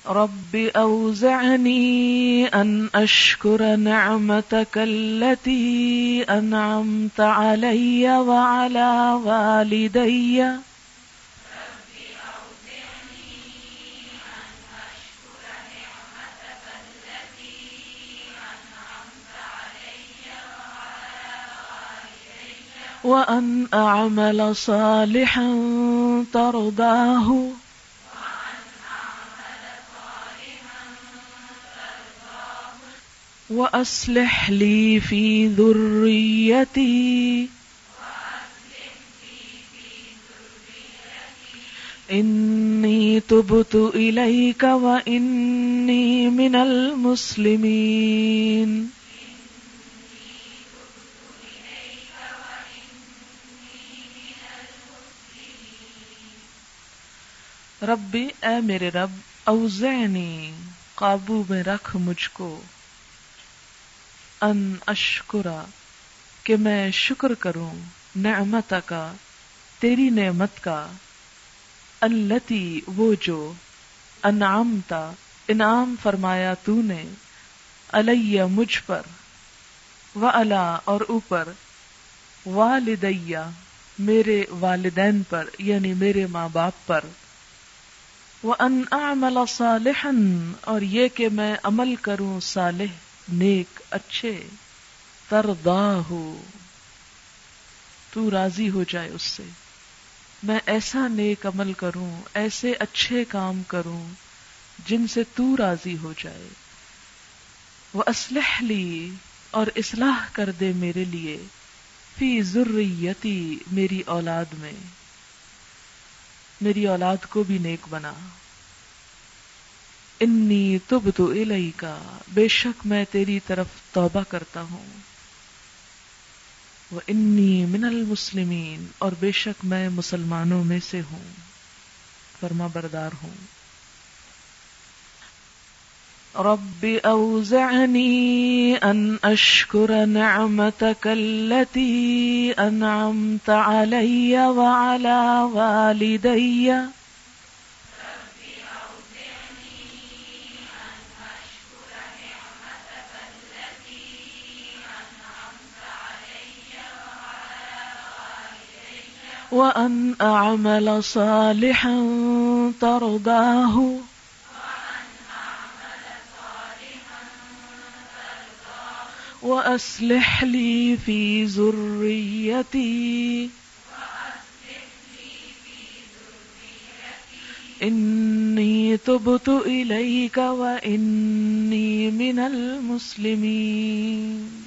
رب أوزعني أن أشكر نعمتك التي أنعمت علي وعلى والدي وأن أعمل صالحا ترضاه وأصلح لي في ذريتي إني تبت إليك وإني من المسلمين. ربی اے میرے رب، اوزعنی قابو میں رکھ مجھ کو، ان اشکرا کہ میں شکر کروں، نعمتک تیری نعمت کا، التی وہ جو، انعمت انعام فرمایا تو نے، علی مجھ پر، وعلی اور اوپر، والدی میرے والدین پر یعنی میرے ماں باپ پر، وَأَنْ أَعْمَلَ صَالِحًا اور یہ کہ میں عمل کروں صالح نیک اچھے، ترضاہ تو راضی ہو جائے اس سے، میں ایسا نیک عمل کروں، ایسے اچھے کام کروں جن سے تو راضی ہو جائے، وَأَصْلِحْ لِي اور اصلاح کر دے میرے لیے، فی ذریتی میری اولاد میں، میری اولاد کو بھی نیک بنا، انی تبت الیک بے شک میں تیری طرف توبہ کرتا ہوں، وانی من المسلمین اور بے شک میں مسلمانوں میں سے ہوں، فرما بردار ہوں۔ رب اوزعنی ان اشکر نعمتک التی انعمت علی وعلی والدی وأن أعمل صالحا ترضاه وأصلح لي في ذريتي إني تبت إليك وإني من المسلمين۔